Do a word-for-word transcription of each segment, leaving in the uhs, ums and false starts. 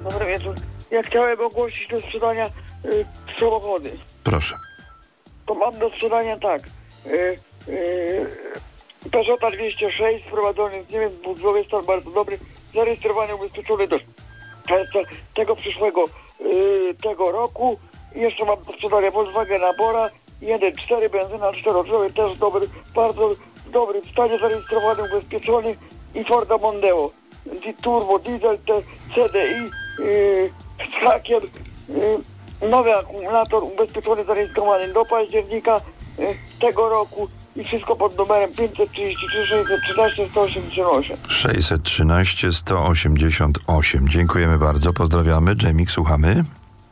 Dobry wieczór. Ja chciałem ogłosić do sprzedania y, samochody. Proszę. To mam do sprzedania tak. Y, y, Peugeota dwieście sześć sprowadzony z Niemiec, budowy stan bardzo dobry, zarejestrowany, ubezpieczony do czerwca tego przyszłego y, tego roku. I jeszcze mam do sprzedania Volkswagen Bora jeden cztery benzyna czterodrzewiowy, też dobry, bardzo dobry w stanie, zarejestrowany, ubezpieczony, i Forda Mondeo turbo diesel C D I yy, z hakiem, yy, nowy akumulator ubezpieczony, zarejestrowany do października yy, tego roku i wszystko pod numerem pięćset trzydzieści trzy sześćset trzynaście sto osiemdziesiąt osiem. sześćset trzynaście sto osiemdziesiąt osiem. Dziękujemy bardzo, pozdrawiamy. Dżemik, słuchamy.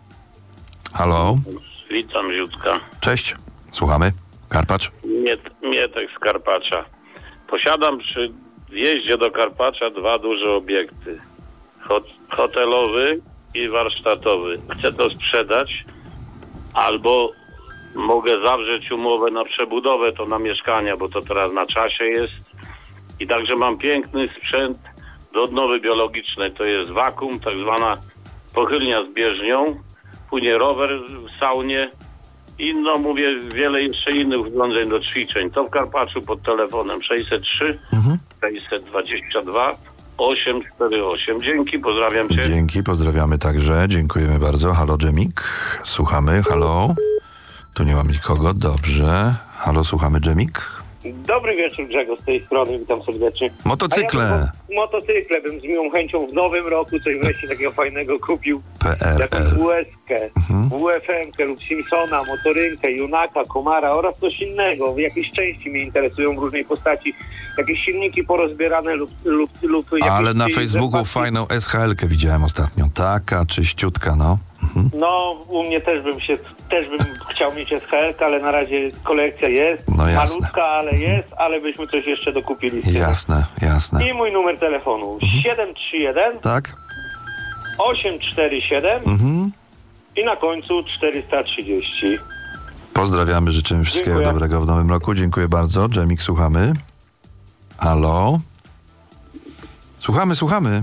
Halo? Witam, Ziutka. Cześć, słuchamy. Karpacz? Miet, Mietek z Karpacza. Posiadam przy wjeździe do Karpacza dwa duże obiekty. Hot, hotelowy i warsztatowy. Chcę to sprzedać, albo mogę zawrzeć umowę na przebudowę to na mieszkania, bo to teraz na czasie jest. I także mam piękny sprzęt do odnowy biologicznej. To jest wakum, tak zwana pochylnia z bieżnią. Płynie rower w saunie i no mówię, wiele jeszcze innych urządzeń do ćwiczeń. To w Karpaczu pod telefonem sześćset trzy Mhm. sześćset dwadzieścia dwa osiemset czterdzieści osiem. Dzięki, pozdrawiam cię. Dzięki, pozdrawiamy także. Dziękujemy bardzo. Halo, Dżemik. Słuchamy. Halo. Tu nie mam nikogo. Dobrze. Halo, słuchamy, Dżemik. Dobry wieczór, Grzegorz z tej strony, witam serdecznie. Motocykle. A ja bym, motocykle bym z miłą chęcią w nowym roku coś wreszcie takiego fajnego kupił. P R Jakąś L. W S kę, Mhm. W F M-kę lub Simpsona, motorynkę, Junaka, Komara oraz coś innego. Jakieś części mnie interesują w różnej postaci. Jakieś silniki porozbierane lub... lub, lub Ale na jakieś Facebooku zerwacji. fajną S H L-kę widziałem ostatnio. Taka czyściutka, no. Mhm. No, u mnie też bym się, też bym chciał mieć S H L-kę, ale na razie kolekcja jest. No jasne. Malutka, ale jest, ale byśmy coś jeszcze dokupili. z tego. Jasne, jasne. I mój numer telefonu Mhm. siedem trzy jeden Tak? osiem cztery siedem Mhm. i na końcu czterysta trzydzieści. Pozdrawiamy, życzymy wszystkiego Dziękuję. dobrego w nowym roku. Dziękuję bardzo. Dżemik, słuchamy. Halo? Słuchamy, słuchamy.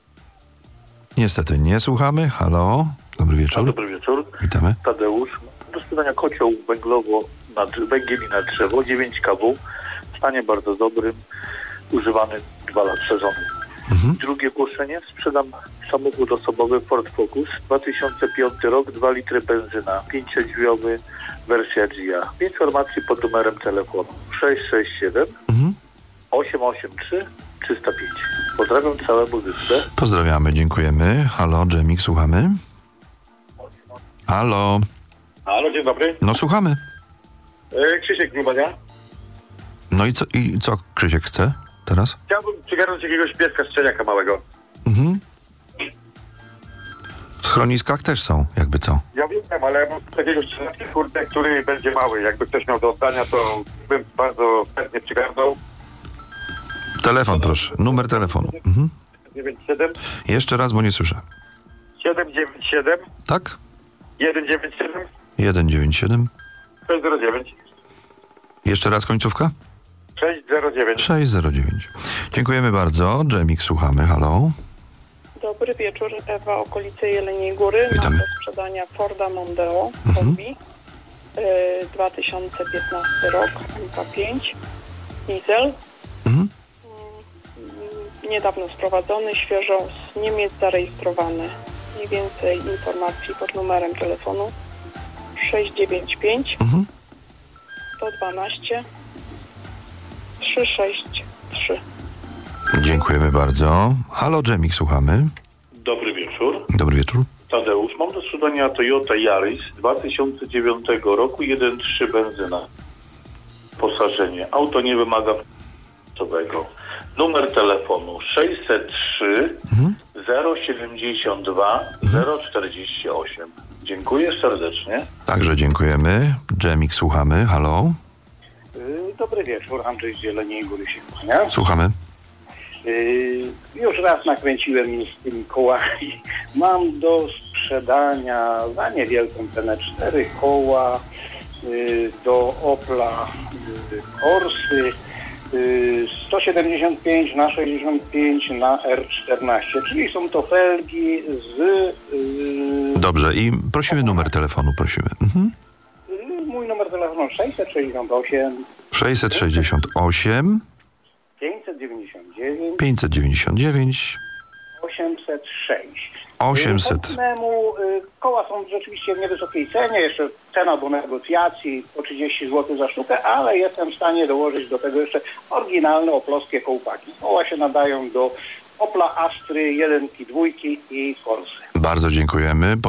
Niestety nie słuchamy. Halo? Dobry wieczór. Dobry wieczór. Witamy. Tadeusz. Do sprzedania kocioł węglowo na drz- węgiel i na drzewo, dziewięć kW, w stanie bardzo dobrym, używany dwa lata sezonu. Mhm. Drugie ogłoszenie, sprzedam samochód osobowy Ford Focus, dwa tysiące piąty rok, dwa litry benzyna, pięciodrzwiowy, wersja G A. Informacji pod numerem telefonu sześć sześć siedem Mhm. osiem osiem trzy trzysta pięć. Pozdrawiam całe muzyce. Pozdrawiamy, dziękujemy. Halo, Dżemik, słuchamy. Halo? Halo, dzień dobry. No słuchamy. E, Krzysiek Grubania. No i co, i co Krzysiek chce teraz? Chciałbym przygarnąć jakiegoś pieska szczeniaka małego. Mhm. W schroniskach też są, jakby co. Ja wiem, ale mam takiego szczeniaka, kurde, który będzie mały. Jakby ktoś miał do oddania, to bym bardzo chętnie przygarnął. Telefon proszę, numer telefonu. Mhm. dziewięć siedem Jeszcze raz, bo nie słyszę. siedem dziewięć siedem Tak? jeden dziewięć siedem jeden dziewięć siedem. sześć zero dziewięć Jeszcze raz końcówka? sześć zero dziewięć. sześć zero dziewięć. Dziękujemy bardzo. Dżemik, słuchamy. Halo? Dobry wieczór, Ewa, okolice Jeleniej Góry. Witamy. Mam do sprzedania Forda Mondeo Mhm. Hobby, y, dwa tysiące piętnasty rok, M K pięć, diesel. Mhm. Mm, Niedawno sprowadzony, świeżo z Niemiec zarejestrowany. Mniej więcej informacji pod numerem telefonu sześć dziewięć pięć Mhm. sto dwanaście trzysta sześćdziesiąt trzy. Dziękujemy bardzo. Halo, Dżemik, słuchamy. Dobry wieczór. Dobry wieczór. Tadeusz, mam do sprzedania Toyota Yaris dwa tysiące dziewiątego roku, jeden przecinek trzy benzyna. Posażenie. Auto nie wymaga finansowego. Numer telefonu sześćset trzy Mhm. zero siedemdziesiąt dwa zero czterdzieści osiem. Dziękuję serdecznie. Także dziękujemy. Dżemik, słuchamy. Halo? Yy, Dobry wieczór, Andrzej z Jeleniej Góry się kłania. Słuchamy. Yy, Już raz nakręciłem mi z tymi kołami. Mam do sprzedania za niewielką cenę cztery koła yy, do Opla yy, Corsy y, sto siedemdziesiąt pięć na sześćdziesiąt pięć na R czternaście, czyli są to felgi z... y, Dobrze, i prosimy numer telefonu, prosimy. Mhm. y, mój numer telefonu sześćset sześćdziesiąt osiem sześćset sześćdziesiąt osiem pięćset dziewięćdziesiąt dziewięć pięćset dziewięćdziesiąt dziewięć osiemset sześć. osiemset. Chętnemu, y, koła są rzeczywiście w niewysokiej cenie, jeszcze cena do negocjacji po trzydzieści złotych za sztukę, ale jestem w stanie dołożyć do tego jeszcze oryginalne oploskie kołpaki. Koła się nadają do Opla, Astry, jedynki, dwójki i Forsy. Bardzo dziękujemy.